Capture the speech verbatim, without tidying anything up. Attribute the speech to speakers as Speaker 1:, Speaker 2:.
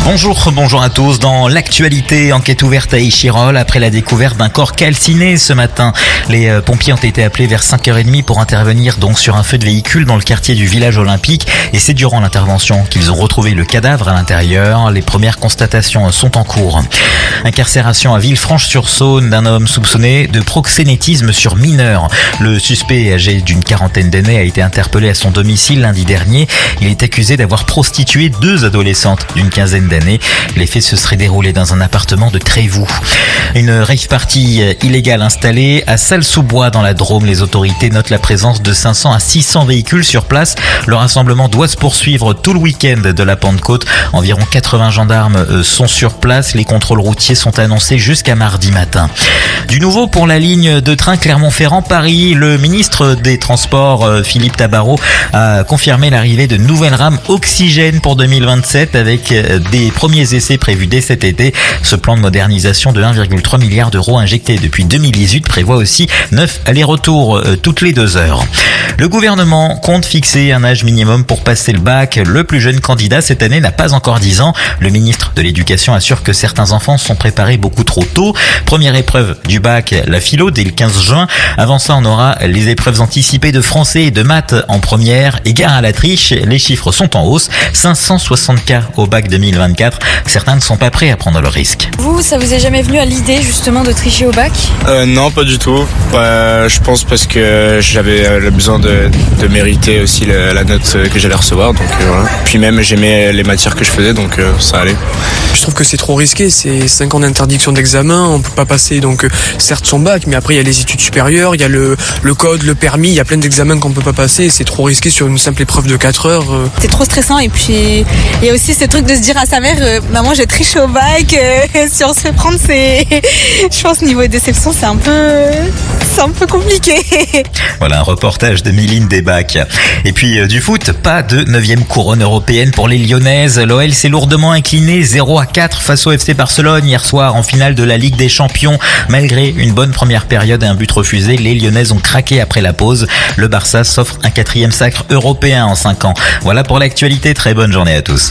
Speaker 1: Bonjour, bonjour à tous. Dans l'actualité, enquête ouverte à Échirolles après la découverte d'un corps calciné ce matin. Les pompiers ont été appelés vers cinq heures trente pour intervenir donc sur un feu de véhicule dans le quartier du village olympique. Et c'est durant l'intervention qu'ils ont retrouvé le cadavre à l'intérieur. Les premières constatations sont en cours. Incarcération à Villefranche-sur-Saône d'un homme soupçonné de proxénétisme sur mineur. Le suspect, âgé d'une quarantaine d'années, a été interpellé à son domicile lundi dernier. Il est accusé d'avoir prostitué deux adolescentes d'une quinzaine d'années. Les faits se seraient déroulés dans un appartement de Trévoux. Une rave party illégale installée à Salles-sous-Bois dans la Drôme. Les autorités notent la présence de cinq cents à six cents véhicules sur place. Le rassemblement doit se poursuivre tout le week-end de la Pentecôte. Environ quatre-vingts gendarmes sont sur place. Les contrôles routiers sont annoncés jusqu'à mardi matin. Du nouveau pour la ligne de train Clermont-Ferrand-Paris. Le ministre des Transports, Philippe Tabarot, a confirmé l'arrivée de nouvelles rames oxygène pour deux mille vingt-sept avec des premiers essais prévus dès cet été. Ce plan de modernisation de un virgule trois milliard d'euros injecté depuis deux mille dix-huit prévoit aussi neuf allers-retours euh, toutes les deux heures. Le gouvernement compte fixer un âge minimum pour passer le bac. Le plus jeune candidat cette année n'a pas encore dix ans. Le ministre de l'Éducation assure que certains enfants sont préparés beaucoup trop tôt. Première épreuve du bac, la philo, dès le quinze juin. Avant ça, on aura les épreuves anticipées de français et de maths en première. Et gare à la triche, les chiffres sont en hausse. cinq cent soixante cas au bac deux mille vingt-quatre. Certains ne sont pas prêts à prendre le risque.
Speaker 2: Vous, ça vous est jamais venu à l'idée justement de tricher au bac ?
Speaker 3: euh, Non, pas du tout. Euh, je pense parce que j'avais le besoin de, de mériter aussi le, la note que j'allais recevoir. Donc euh, voilà. Puis même j'aimais les matières que je faisais, donc euh, ça allait.
Speaker 4: Je trouve que c'est trop risqué. C'est cinq ans d'interdiction d'examen. On peut pas passer donc certes son bac, mais après il y a les études supérieures, il y a le, le code, le permis. Il y a plein d'examens qu'on peut pas passer. C'est trop risqué sur une simple épreuve de quatre heures.
Speaker 2: C'est trop stressant et puis il y a aussi ce truc de se dire à sa mère euh, maman j'ai triché au bac, euh, si on se fait prendre c'est je pense niveau déception c'est un peu c'est un peu compliqué.
Speaker 1: Voilà un reportage de Méline Desbacs. Et puis euh, du foot, pas de neuvième couronne européenne pour les Lyonnaises. L'O L s'est lourdement incliné zéro à quatre face au F C Barcelone hier soir en finale de la Ligue des Champions. Malgré une bonne première période et un but refusé, les Lyonnaises ont craqué après la pause. Le Barça s'offre un quatrième sacre européen en cinq ans. Voilà pour l'actualité, très bonne journée à tous.